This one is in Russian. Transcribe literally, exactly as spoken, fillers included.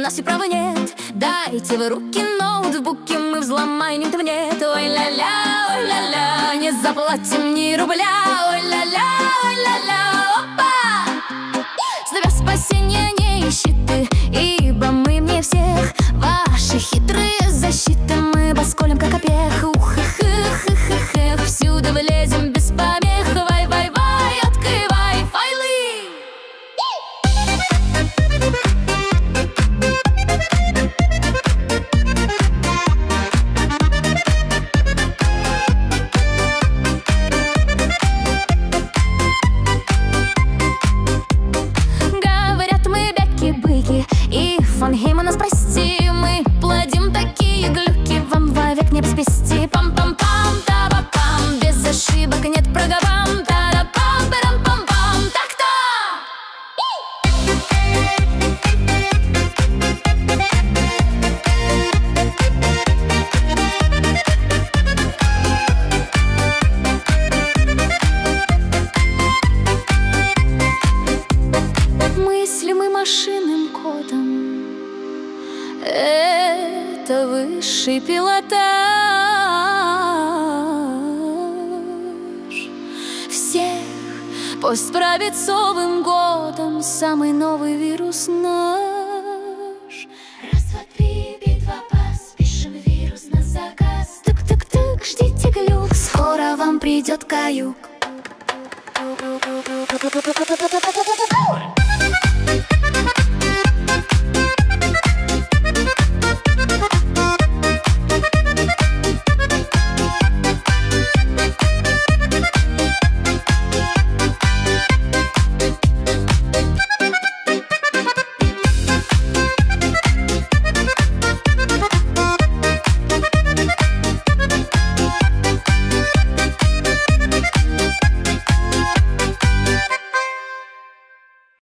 нас и права нет. Дайте в руки ноутбуки, мы взломаем интернет. Ой ля-ля, ой ля-ля, не заплатим ни рубля. Ой ля-ля, ой ля-ля, опа! Зовя спасения не ищи ты, ибо мы мне всех. Ваши хитрые защиты мы посколем как опех. Ух-эх-эх-эх-эх, всюду влезем без помех. Вай-вай-вай, открывай файлы. Говорят, мы бяки-быки, и фон Хейма нас прости. Мы плодим такие глюки, вам вовек не спасти. Пам-пам-пам, та-ба-пам, без ошибок нет прогабам. Та-да-пам, парам-пам-пам, так-то! Мыслим и машинным кодом, это высший пилотаж. Всех пусть правит с Новым годом самый новый вирус наш. Раз, два, три, битва, пас, пишем вирус на заказ. Тык-тык-тык, ждите глюк, скоро вам придет каюк.